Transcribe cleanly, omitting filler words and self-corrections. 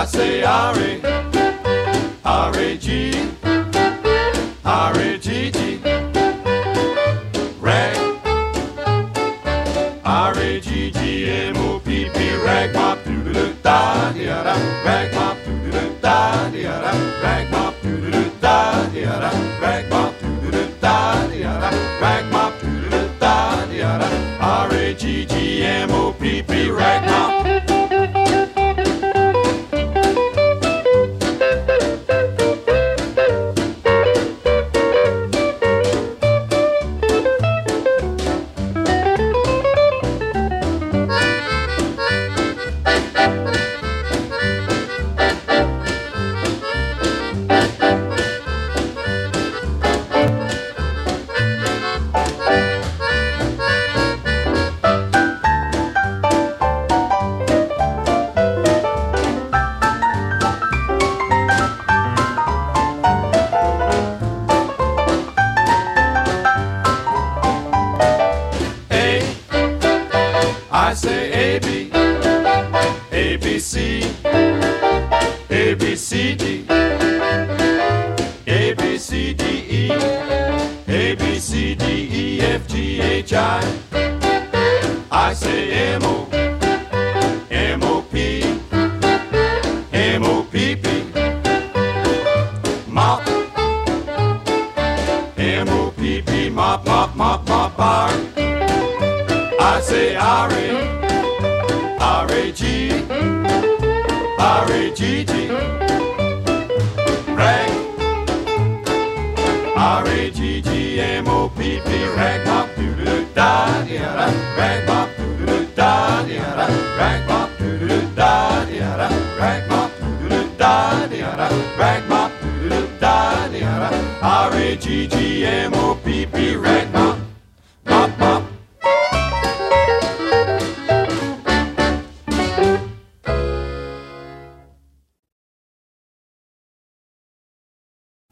say R-A-G, R-A-G-G, rag, R-A-G-G-M-O-P-P, rag mop, doo-doo-doo-da-dee-da, rag mop, doo-doo-doo-da-dee-da, rag mop, doo-doo-doo-da-dee-da, rag mop, doo-doo-doo-da-dee-da, rag mop, doo-doo-doo-da-dee-da, R-A-G-G-M-O-P-P, rag mop. I say A-B, A-B-C, A-B-C-D, A-B-C-D-E, A-B-C-D-E-F-G-H-I. I say M-O, M-O-P, M-O-P-P, mop, M-O-P-P, mop, mop, mop, mop, bar. I say R-A, R-A-G, R-A-G-G, rag, R-A-G-G-M-O-P-P, rag mop, doo-doo-da-dee-da, rag mop, doo-doo-da-dee-da, rag mop, doo-doo-da.